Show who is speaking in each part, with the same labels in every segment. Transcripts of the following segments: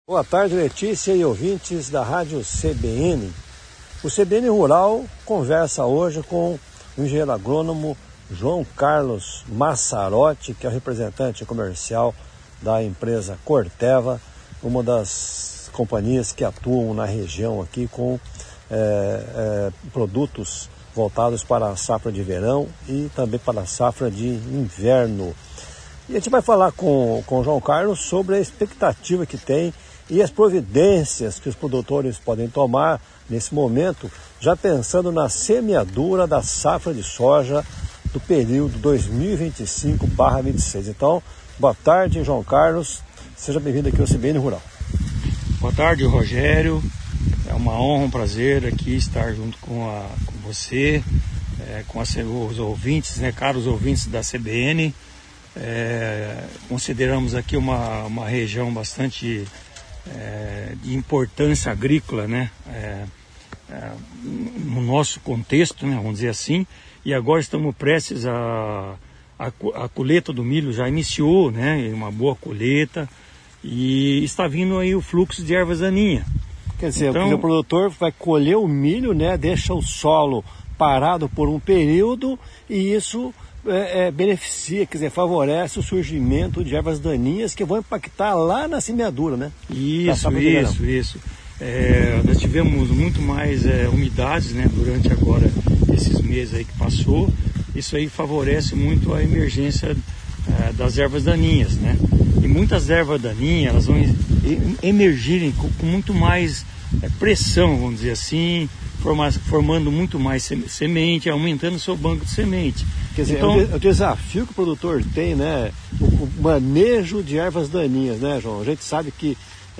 Speaker 1: Boa tarde, Letícia e ouvintes da Rádio CBN. O CBN Rural conversa hoje com o engenheiro agrônomo João Carlos Massarotti, que é o representante comercial da empresa Corteva, uma das companhias que atuam na região aqui com produtos voltados para a safra de verão e também para a safra de inverno. E a gente vai falar com o João Carlos sobre a expectativa que tem e as providências que os produtores podem tomar nesse momento, já pensando na semeadura da safra de soja do período 2025/26. Então, boa tarde, João Carlos. Seja bem-vindo aqui ao CBN Rural.
Speaker 2: Boa tarde, Rogério. É uma honra, um prazer aqui estar junto com você, com os ouvintes, caros ouvintes da CBN. Consideramos aqui uma região bastante de importância agrícola, no nosso contexto, vamos dizer assim, e agora estamos prestes a colheita do milho já iniciou, uma boa colheita, e está vindo aí o fluxo de ervas daninhas.
Speaker 1: Quer dizer, então, o produtor vai colher o milho, deixa o solo parado por um período, e isso beneficia, quer dizer, favorece o surgimento de ervas daninhas que vão impactar lá na semeadura,
Speaker 2: Isso. Nós tivemos muito mais umidades, durante agora esses meses aí que passou. Isso aí favorece muito a emergência das ervas daninhas, E muitas ervas daninhas, elas vão emergirem com muito mais pressão, vamos dizer assim, formando muito mais semente, aumentando o seu banco de semente.
Speaker 1: Quer dizer, então, é o desafio que o produtor tem, o manejo de ervas daninhas, João? A gente sabe que,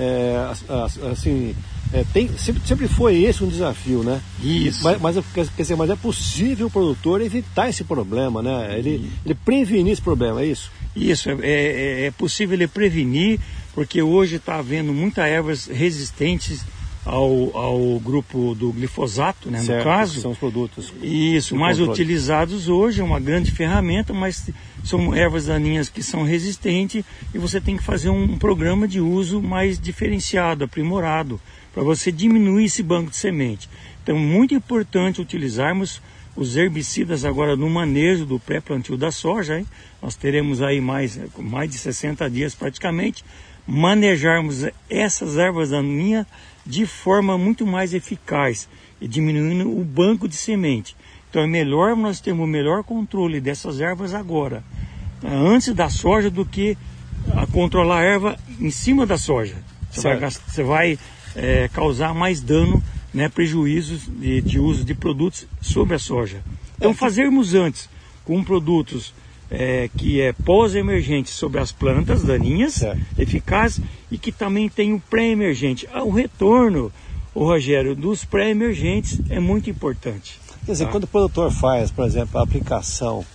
Speaker 1: sempre foi esse um desafio,
Speaker 2: Isso.
Speaker 1: Mas é possível o produtor evitar esse problema, Ele prevenir esse problema, é isso?
Speaker 2: Isso, é possível ele prevenir, porque hoje está havendo muitas ervas resistentes ao grupo do glifosato,
Speaker 1: certo,
Speaker 2: no caso.
Speaker 1: São os produtos.
Speaker 2: Isso, mais utilizados hoje, é uma grande ferramenta, mas são ervas daninhas que são resistentes e você tem que fazer um programa de uso mais diferenciado, aprimorado, para você diminuir esse banco de semente. Então, muito importante utilizarmos os herbicidas agora no manejo do pré-plantio da soja, hein? Nós teremos aí mais de 60 dias praticamente, manejarmos essas ervas daninhas de forma muito mais eficaz e diminuindo o banco de semente. Então é melhor nós termos o melhor controle dessas ervas agora, antes da soja, do que controlar a erva em cima da soja. Você vai causar mais dano, prejuízos de uso de produtos sobre a soja. Então fazermos antes com produtos que é pós-emergente sobre as plantas daninhas, eficaz, e que também tem o pré-emergente. O retorno, Rogério, dos pré-emergentes é muito importante.
Speaker 1: Quer dizer, quando o produtor faz, por exemplo, a aplicação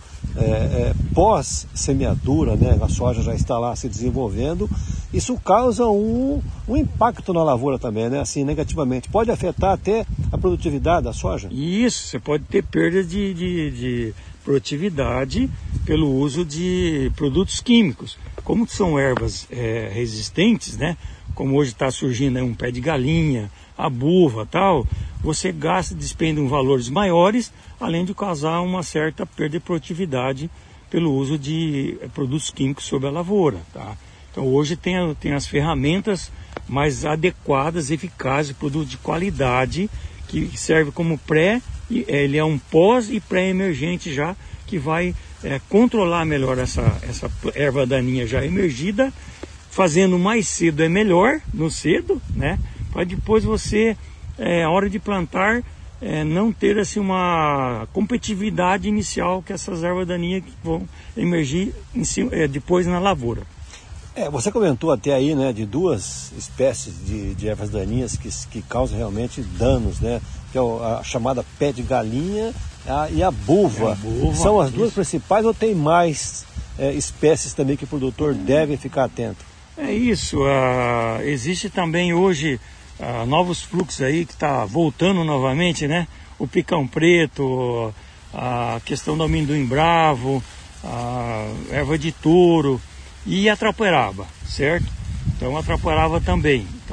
Speaker 1: pós-semeadura, a soja já está lá se desenvolvendo, isso causa um impacto na lavoura também, assim, negativamente. Pode afetar até a produtividade da soja?
Speaker 2: Isso, você pode ter perda de produtividade pelo uso de produtos químicos. Como são ervas resistentes, como hoje está surgindo um pé de galinha, a buva, tal, você despende valores maiores, além de causar uma certa perda de produtividade pelo uso de produtos químicos sobre a lavoura, Então hoje tem as ferramentas mais adequadas, eficazes, produtos de qualidade, que serve como ele é um pós e pré-emergente já, que vai controlar melhor essa erva daninha já emergida, fazendo mais cedo é melhor, no cedo, para depois você, a hora de plantar, não ter assim uma competitividade inicial que essas ervas daninhas que vão emergir depois na lavoura.
Speaker 1: Você comentou até aí, de duas espécies de ervas daninhas que causam realmente danos, que é a chamada pé de galinha e a buva. São as duas principais, ou tem mais espécies também que o produtor deve ficar atento?
Speaker 2: É isso, existe também hoje novos fluxos aí que está voltando novamente, O picão preto, a questão do amendoim bravo, a erva de touro e a trapoeraba, certo? Então a trapoeraba também.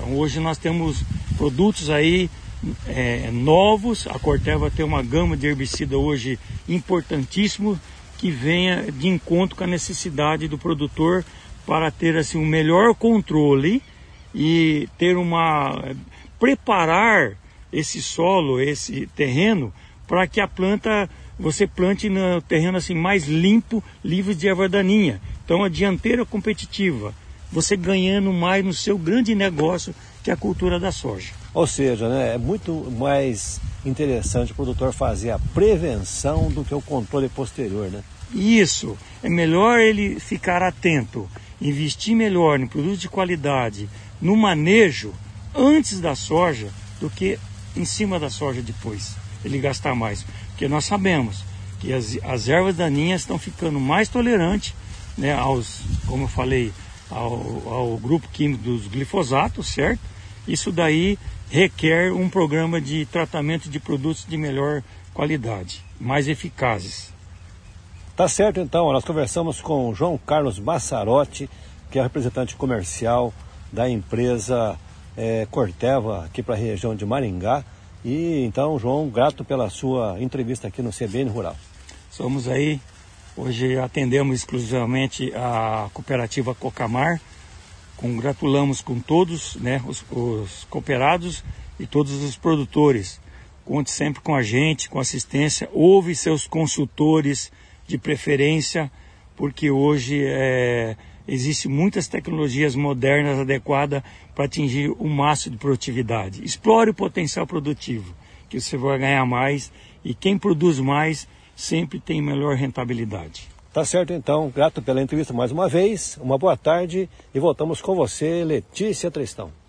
Speaker 2: Então hoje nós temos produtos aí novos. A Corteva tem uma gama de herbicida hoje importantíssimo que venha de encontro com a necessidade do produtor para ter assim um melhor controle e ter preparar esse solo, esse terreno, para que a planta, você plante no terreno assim mais limpo, livre de erva daninha. Então a dianteira competitiva, você ganhando mais no seu grande negócio, que é a cultura da soja.
Speaker 1: Ou seja, né, é muito mais interessante o produtor fazer a prevenção do que o controle posterior, né?
Speaker 2: Isso, é melhor ele ficar atento, investir melhor em produtos de qualidade, no manejo antes da soja, do que em cima da soja depois, ele gastar mais. Porque nós sabemos que as ervas daninhas estão ficando mais tolerantes, né, como eu falei, ao grupo químico dos glifosatos, certo? Isso daí requer um programa de tratamento de produtos de melhor qualidade, mais eficazes.
Speaker 1: Tá certo, então. Nós conversamos com o João Carlos Massarotti, que é representante comercial da empresa Corteva aqui para a região de Maringá. E então, João, grato pela sua entrevista aqui no CBN Rural.
Speaker 2: Somos aí, hoje atendemos exclusivamente a cooperativa Cocamar. Congratulamos com todos, né, os cooperados e todos os produtores. Conte sempre com a gente, com assistência. Ouve seus consultores de preferência, porque hoje existem muitas tecnologias modernas adequadas para atingir o máximo de produtividade. Explore o potencial produtivo, que você vai ganhar mais, e quem produz mais sempre tem melhor rentabilidade.
Speaker 1: Tá certo, então. Grato pela entrevista mais uma vez. Uma boa tarde e voltamos com você, Letícia Tristão.